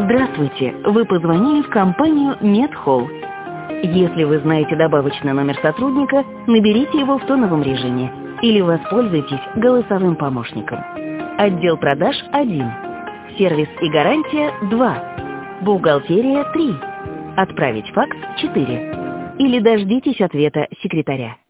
Здравствуйте, вы позвонили в компанию MedHall. Если вы знаете добавочный номер сотрудника, наберите его в тоновом режиме или воспользуйтесь голосовым помощником. Отдел продаж 1, сервис и гарантия 2, бухгалтерия 3, отправить факс 4 или дождитесь ответа секретаря.